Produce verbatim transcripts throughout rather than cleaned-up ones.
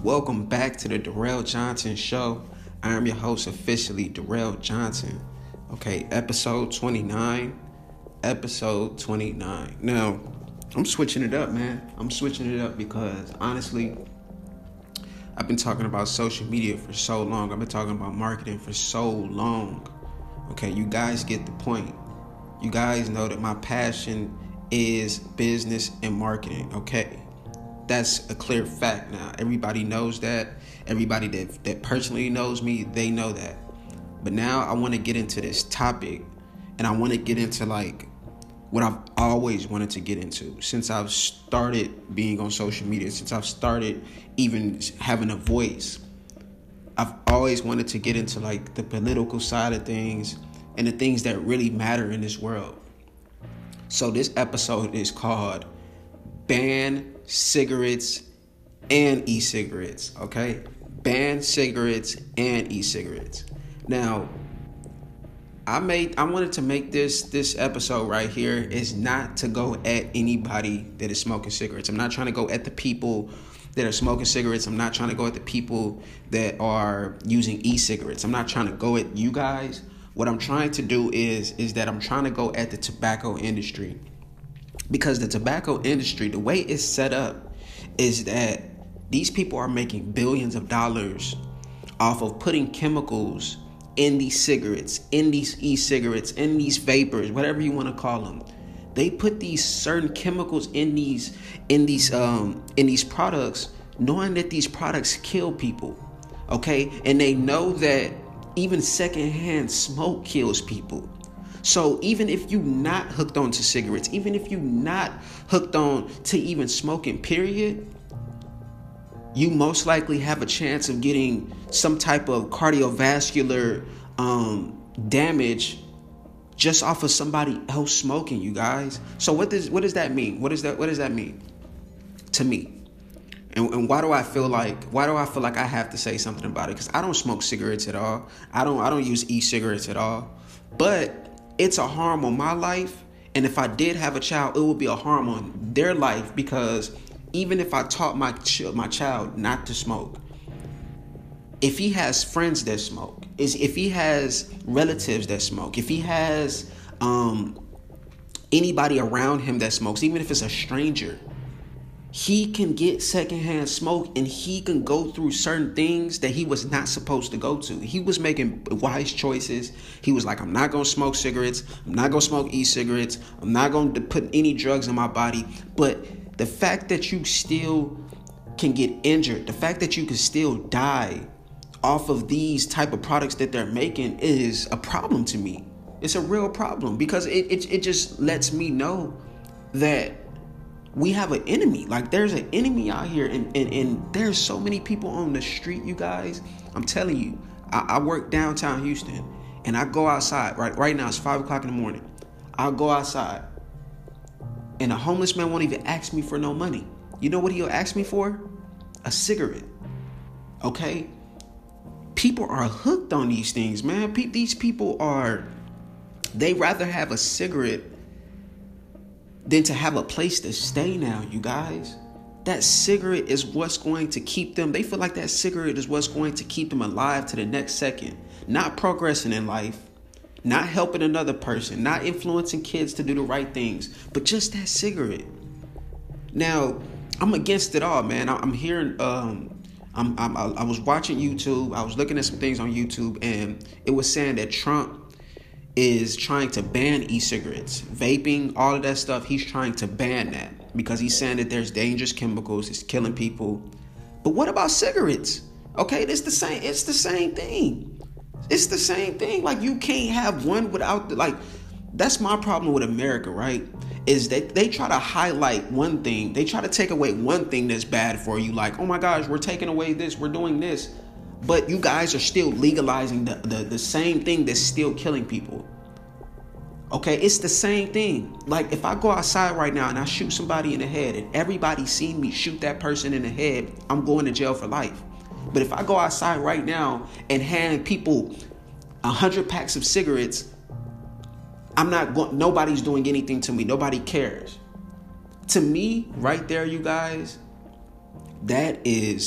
Welcome back to the Darrell Johnson Show. I am your host officially, Darrell Johnson. Okay, episode twenty-nine. Episode twenty-nine. Now, I'm switching it up, man. I'm switching it up because, honestly, I've been talking about social media for so long. I've been talking about marketing for so long. Okay, you guys get the point. You guys know that my passion is business and marketing, okay? That's a clear fact now. Everybody knows that. Everybody that, that personally knows me, they know that. But now I want to get into this topic, and I want to get into like what I've always wanted to get into since I've started being on social media, since I've started even having a voice. I've always wanted to get into like the political side of things and the things that really matter in this world. So this episode is called Ban Cigarettes and E-Cigarettes, okay? Ban cigarettes and e-cigarettes. Now, I made I wanted to make this this episode right here is not to go at anybody that is smoking cigarettes. I'm not trying to go at the people that are smoking cigarettes. I'm not trying to go at the people that are using e-cigarettes. I'm not trying to go at you guys. What I'm trying to do is is that I'm trying to go at the tobacco industry. Because the tobacco industry, the way it's set up is that these people are making billions of dollars off of putting chemicals in these cigarettes, in these e-cigarettes, in these vapors, whatever you want to call them. They put these certain chemicals in these in these um in these products, knowing that these products kill people. Okay? And they know that even secondhand smoke kills people. So even if you're not hooked on to cigarettes, even if you're not hooked on to even smoking, period, you most likely have a chance of getting some type of cardiovascular um, damage just off of somebody else smoking, you guys. So what does what does that mean? What does that what does that mean to me? And, and why do I feel like why do I feel like I have to say something about it? Because I don't smoke cigarettes at all. I don't I don't use e-cigarettes at all. But it's a harm on my life, and if I did have a child, it would be a harm on their life, because even if I taught my ch- my child not to smoke, if he has friends that smoke, is if he has relatives that smoke, if he has um, anybody around him that smokes, even if it's a stranger, he can get secondhand smoke, and he can go through certain things that he was not supposed to go to. He was making wise choices. He was like, I'm not going to smoke cigarettes. I'm not going to smoke e-cigarettes. I'm not going to put any drugs in my body. But the fact that you still can get injured, the fact that you can still die off of these type of products that they're making is a problem to me. It's a real problem, because it, it, it just lets me know that we have an enemy. Like, there's an enemy out here, and, and, and there's so many people on the street, you guys. I'm telling you, I, I work downtown Houston, and I go outside. Right, right now it's five o'clock in the morning. I'll go outside, and a homeless man won't even ask me for no money. You know what he'll ask me for? A cigarette. Okay? People are hooked on these things, man. Pe- these people are, they rather have a cigarette than to have a place to stay now, you guys. That cigarette is what's going to keep them. They feel like that cigarette is what's going to keep them alive to the next second. Not progressing in life, not helping another person, not influencing kids to do the right things, but just that cigarette. Now, I'm against it all, man. I'm hearing, um, I'm, I'm, I was watching YouTube. I was looking at some things on YouTube, and it was saying that Trump is trying to ban e-cigarettes, vaping, all of that stuff. He's trying to ban that because he's saying that there's dangerous chemicals, it's killing people. But what about cigarettes? Okay, it's the same. It's the same thing. It's the same thing. Like, you can't have one without the, like, that's my problem with America, right? Is that they try to highlight one thing. They try to take away one thing that's bad for you. Like, oh my gosh, we're taking away this, we're doing this. But you guys are still legalizing the, the, the same thing that's still killing people. Okay, it's the same thing. Like, if I go outside right now and I shoot somebody in the head and everybody seen me shoot that person in the head, I'm going to jail for life. But if I go outside right now and hand people a hundred packs of cigarettes, I'm not going, nobody's doing anything to me. Nobody cares. To me, right there, you guys, that is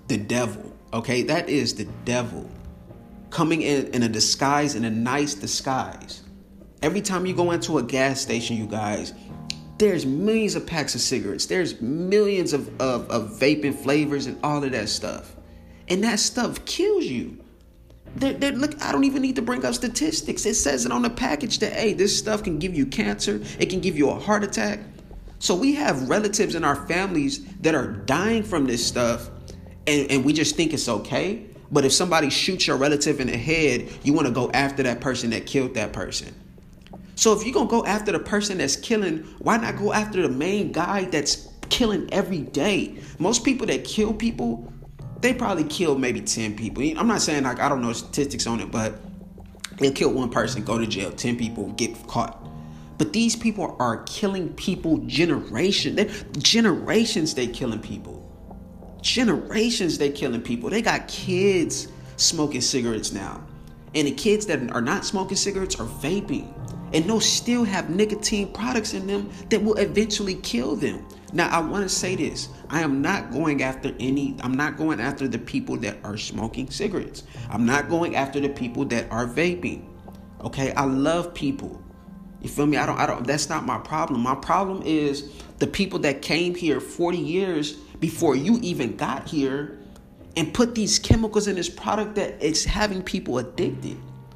the devil. Okay, that is the devil coming in in a disguise, in a nice disguise. Every time you go into a gas station, you guys, there's millions of packs of cigarettes. There's millions of, of, of vaping flavors and all of that stuff. And that stuff kills you. They're, they're, look, I don't even need to bring up statistics. It says it on the package that, hey, this stuff can give you cancer. It can give you a heart attack. So we have relatives in our families that are dying from this stuff, and, and we just think it's okay. But if somebody shoots your relative in the head, you want to go after that person that killed that person. So if you're going to go after the person that's killing, why not go after the main guy that's killing every day? Most people that kill people, they probably kill maybe ten people. I'm not saying, like, I don't know statistics on it, but they'll kill one person, go to jail, ten people get caught. But these people are killing people generation. They're, generations they killing people. Generations they killing people. They got kids smoking cigarettes now. And the kids that are not smoking cigarettes are vaping. And those still have nicotine products in them that will eventually kill them. Now, I want to say this. I am not going after any, I'm not going after the people that are smoking cigarettes. I'm not going after the people that are vaping. Okay, I love people. You feel me? I don't, I don't, that's not my problem. My problem is the people that came here forty years before you even got here and put these chemicals in this product that it's having people addicted.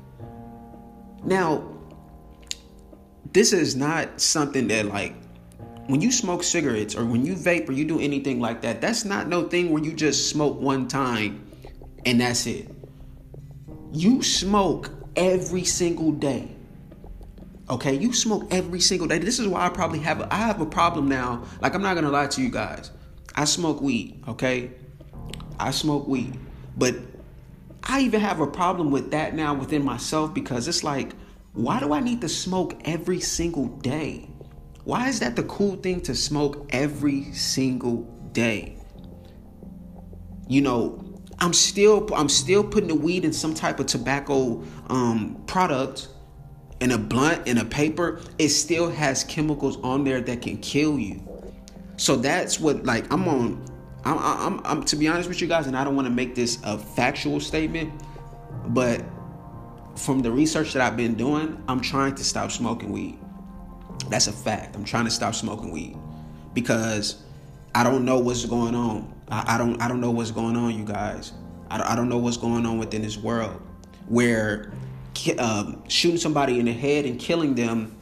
Now, this is not something that, like, when you smoke cigarettes or when you vape or you do anything like that, that's not no thing where you just smoke one time and that's it. You smoke every single day. Okay, you smoke every single day. This is why I probably have a, I have a problem now. Like, I'm not gonna lie to you guys. I smoke weed. Okay, I smoke weed, but I even have a problem with that now within myself, because it's like, why do I need to smoke every single day? Why is that the cool thing to smoke every single day? You know, I'm still I'm still putting the weed in some type of tobacco um, product. In a blunt, in a paper, it still has chemicals on there that can kill you. So that's what, like, I'm on, I'm, I'm, I'm to be honest with you guys, and I don't want to make this a factual statement, but from the research that I've been doing, I'm trying to stop smoking weed. That's a fact. I'm trying to stop smoking weed because I don't know what's going on. I, I don't, I don't know what's going on, you guys. I don't, I don't know what's going on within this world where Um, shooting somebody in the head and killing them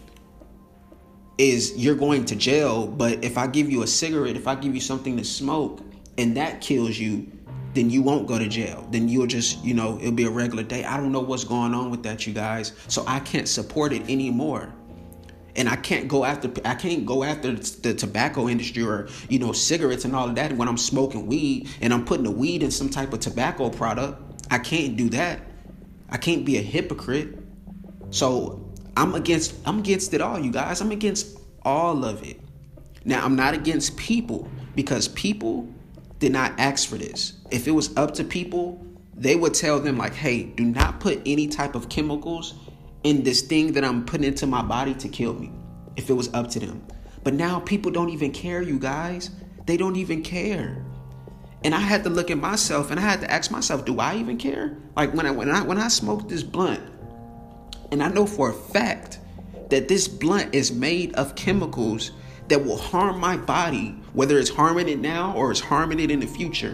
is, you're going to jail. But if I give you a cigarette, if I give you something to smoke and that kills you, then you won't go to jail. Then you'll just, you know, it'll be a regular day. I don't know what's going on with that, you guys. So I can't support it anymore. And I can't go after, I can't go after the tobacco industry or, you know, cigarettes and all of that when I'm smoking weed and I'm putting the weed in some type of tobacco product. I can't do that. I can't be a hypocrite. So I'm against I'm against it all, you guys. I'm against all of it. Now, I'm not against people, because people did not ask for this. If it was up to people, they would tell them, like, hey, do not put any type of chemicals in this thing that I'm putting into my body to kill me, if it was up to them. But now people don't even care, you guys. They don't even care. And I had to look at myself and I had to ask myself, do I even care? Like, when I when I when I smoked this blunt, and I know for a fact that this blunt is made of chemicals that will harm my body, whether it's harming it now or it's harming it in the future.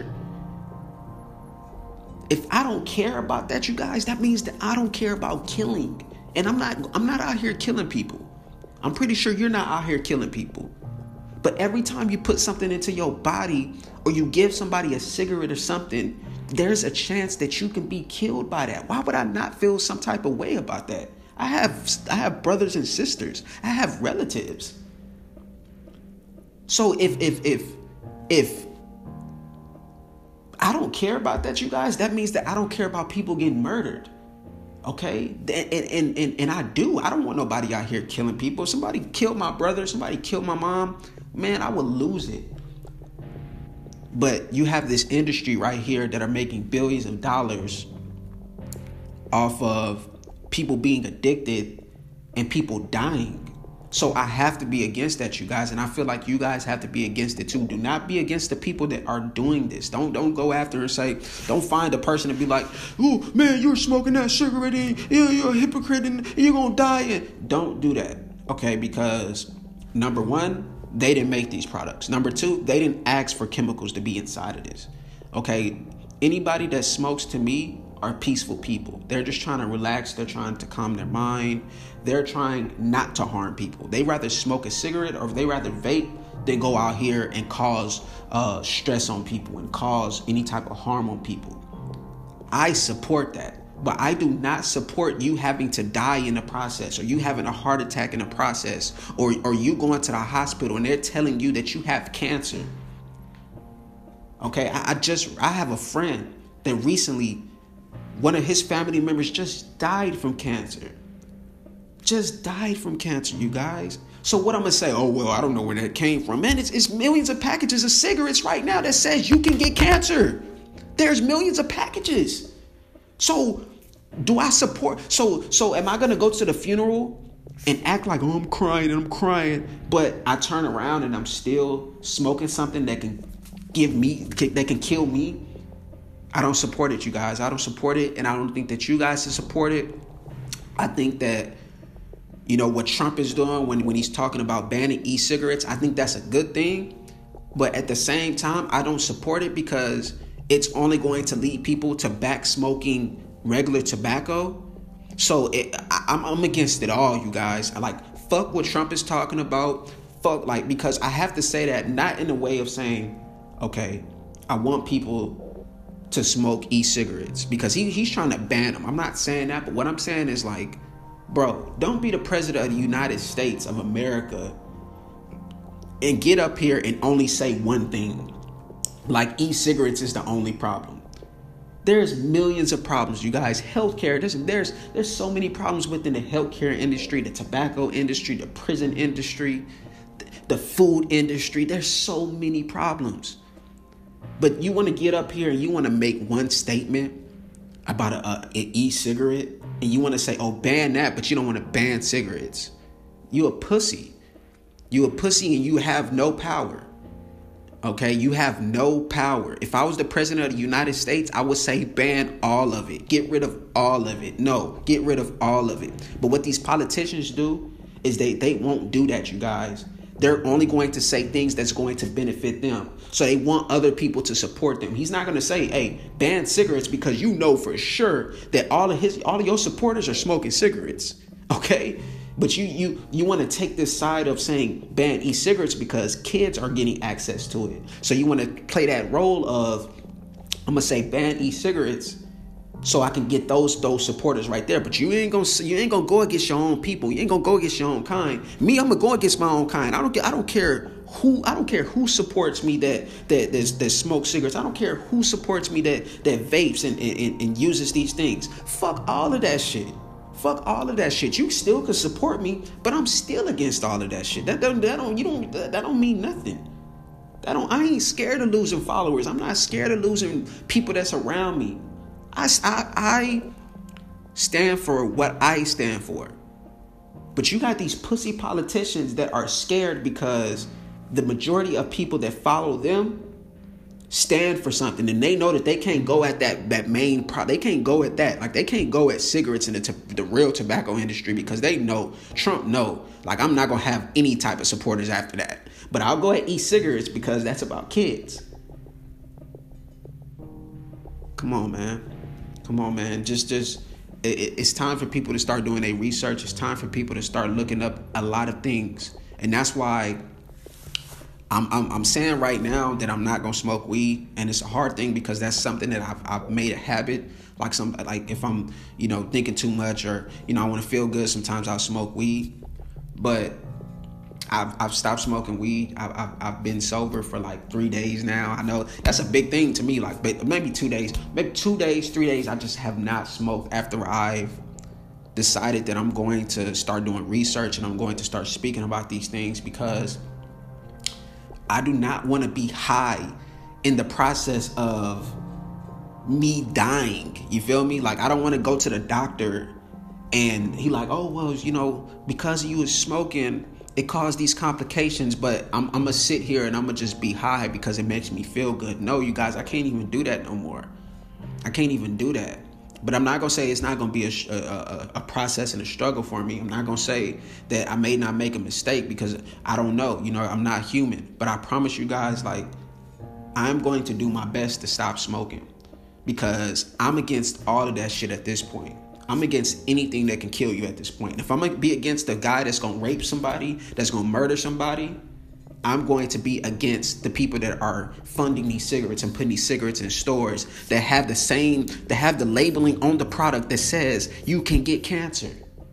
If I don't care about that, you guys, that means that I don't care about killing. And I'm not I'm not out here killing people. I'm pretty sure you're not out here killing people. But every time you put something into your body or you give somebody a cigarette or something, there's a chance that you can be killed by that. Why would I not feel some type of way about that? I have I have brothers and sisters. I have relatives. So if if if if I don't care about that, you guys, that means that I don't care about people getting murdered. Okay? And, and, and, and I do. I don't want nobody out here killing people. If somebody killed my brother, somebody killed my mom, man, I would lose it. But you have this industry right here that are making billions of dollars off of people being addicted and people dying. So I have to be against that, you guys, and I feel like you guys have to be against it too. Do not be against the people that are doing this. Don't don't go after and say, don't find a person and be like, oh man, you're smoking that cigarette and you're, you're a hypocrite and you're gonna die. And don't do that, okay? Because number one, they didn't make these products. Number two, they didn't ask for chemicals to be inside of this, okay? Anybody that smokes, to me, are peaceful people. They're just trying to relax. They're trying to calm their mind. They're trying not to harm people. They rather smoke a cigarette or they rather vape than go out here and cause uh, stress on people and cause any type of harm on people. I support that, but I do not support you having to die in the process, or you having a heart attack in the process, or, or you going to the hospital and they're telling you that you have cancer. Okay, I, I just, I have a friend that recently, one of his family members just died from cancer. Just died from cancer, you guys. So what I'm going to say, oh, well, I don't know where that came from. Man, it's, it's millions of packages of cigarettes right now that says you can get cancer. There's millions of packages. So do I support? So, so am I going to go to the funeral and act like, oh, I'm crying and I'm crying, but I turn around and I'm still smoking something that can give me, that can kill me? I don't support it, you guys. I don't support it, and I don't think that you guys should support it. I think that, you know, what Trump is doing when, when he's talking about banning e-cigarettes, I think that's a good thing. But at the same time, I don't support it because it's only going to lead people to back smoking regular tobacco. So it, I, I'm, I'm against it all, you guys. I like, fuck what Trump is talking about. Fuck, like, because I have to say that not in a way of saying, okay, I want people to smoke e-cigarettes, because he, he's trying to ban them. I'm not saying that, but what I'm saying is, like, bro, don't be the president of the United States of America and get up here and only say one thing, like e-cigarettes is the only problem. There's millions of problems, you guys. Healthcare, there's there's there's so many problems within the healthcare industry, the tobacco industry, the prison industry, the food industry. There's so many problems. But you want to get up here and you want to make one statement about a, a, an e-cigarette, and you want to say, oh, ban that, but you don't want to ban cigarettes. You a pussy. You a pussy and you have no power. Okay, you have no power. If I was the president of the United States, I would say ban all of it. Get rid of all of it. No, get rid of all of it. But what these politicians do is they, they won't do that, you guys. They're only going to say things that's going to benefit them. So they want other people to support them. He's not going to say, hey, ban cigarettes, because you know for sure that all of his, all of your supporters are smoking cigarettes. Okay? But you you you want to take this side of saying ban e-cigarettes because kids are getting access to it. So you want to play that role of, I'm going to say ban e-cigarettes so I can get those those supporters right there. But you ain't gonna you ain't gonna go against your own people. You ain't gonna go against your own kind. Me, I'm gonna go against my own kind. I don't I don't care who I don't care who supports me that that that, that smokes cigarettes. I don't care who supports me that that vapes and, and and uses these things. Fuck all of that shit. Fuck all of that shit. You still could support me, but I'm still against all of that shit. That don't that don't you don't that don't mean nothing. That don't I ain't scared of losing followers. I'm not scared of losing people that's around me. I, I, I stand for what I stand for. But you got these pussy politicians that are scared because the majority of people that follow them stand for something. And they know that they can't go at that, that main pro. They can't go at that. Like, they can't go at cigarettes and the, t- the real tobacco industry, because they know, Trump know, like, I'm not going to have any type of supporters after that. But I'll go at e-cigarettes because that's about kids. Come on, man. Come on, man. Just, just, it, it's time for people to start doing their research. It's time for people to start looking up a lot of things. And that's why I'm, I'm, I'm saying right now that I'm not going to smoke weed. And it's a hard thing because that's something that I've, I've made a habit. Like some, like if I'm, you know, thinking too much or, you know, I want to feel good, sometimes I'll smoke weed. But I've I've stopped smoking weed. I've, I've I've been sober for like three days now. I know that's a big thing to me. Like, but maybe two days, maybe two days, three days. I just have not smoked after I've decided that I'm going to start doing research and I'm going to start speaking about these things, because I do not want to be high in the process of me dying. You feel me? Like, I don't want to go to the doctor and he like, oh, well, you know, because you was smoking, it caused these complications, but I'm, I'm gonna sit here and I'm gonna just be high because it makes me feel good. No, you guys, I can't even do that no more. I can't even do that. But I'm not gonna say it's not gonna be a, a, a process and a struggle for me. I'm not gonna say that I may not make a mistake because I don't know. You know, I'm not human. But I promise you guys, like, I'm going to do my best to stop smoking because I'm against all of that shit at this point. I'm against anything that can kill you at this point. If I'm going to be against a guy that's going to rape somebody, that's going to murder somebody, I'm going to be against the people that are funding these cigarettes and putting these cigarettes in stores that have the same, that have the labeling on the product that says you can get cancer.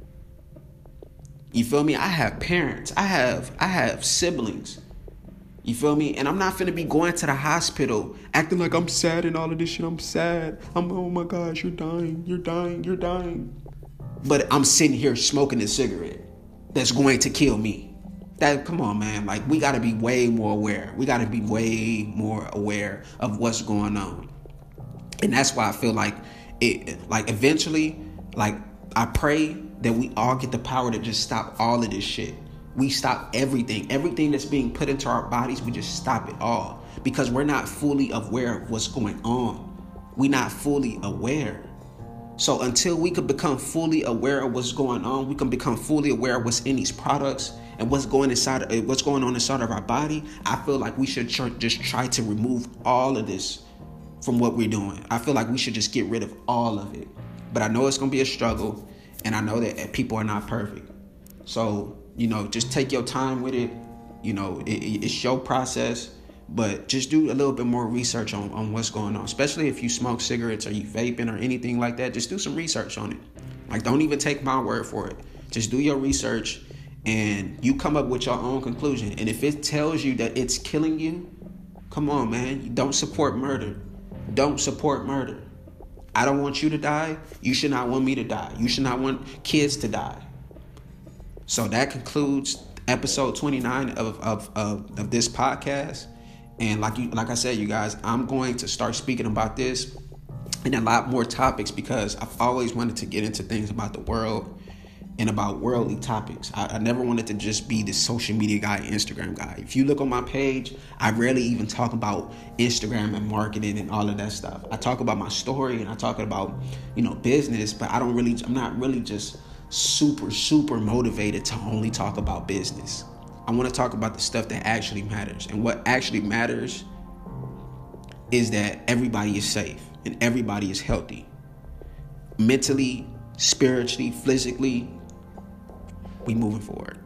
You feel me? I have parents. I have, I have siblings. You feel me? And I'm not finna be going to the hospital acting like I'm sad and all of this shit. I'm sad. I'm, oh my gosh, you're dying. You're dying. You're dying. But I'm sitting here smoking a cigarette that's going to kill me. That, come on, man. Like, we got to be way more aware. We got to be way more aware of what's going on. And that's why I feel like it, like, eventually, like, I pray that we all get the power to just stop all of this shit. We stop everything. Everything that's being put into our bodies, we just stop it all. Because we're not fully aware of what's going on. We're not fully aware. So until we can become fully aware of what's going on, we can become fully aware of what's in these products and what's going inside, what's going on inside of our body. I feel like we should tr- just try to remove all of this from what we're doing. I feel like we should just get rid of all of it. But I know it's going to be a struggle, and I know that people are not perfect. So, you know, just take your time with it. You know, it, it's your process, but just do a little bit more research on, on what's going on, especially if you smoke cigarettes or you vaping or anything like that. Just do some research on it. Like, don't even take my word for it. Just do your research and you come up with your own conclusion. And if it tells you that it's killing you, come on, man. Don't support murder. Don't support murder. I don't want you to die. You should not want me to die. You should not want kids to die. So that concludes episode twenty-nine of, of, of, of this podcast. And like you, like I said, you guys, I'm going to start speaking about this and a lot more topics because I've always wanted to get into things about the world and about worldly topics. I, I never wanted to just be this social media guy, Instagram guy. If you look on my page, I rarely even talk about Instagram and marketing and all of that stuff. I talk about my story and I talk about, you know, business, but I don't really, I'm not really just super, super motivated to only talk about business. I want to talk about the stuff that actually matters. And what actually matters is that everybody is safe and everybody is healthy. Mentally, spiritually, physically, we moving forward.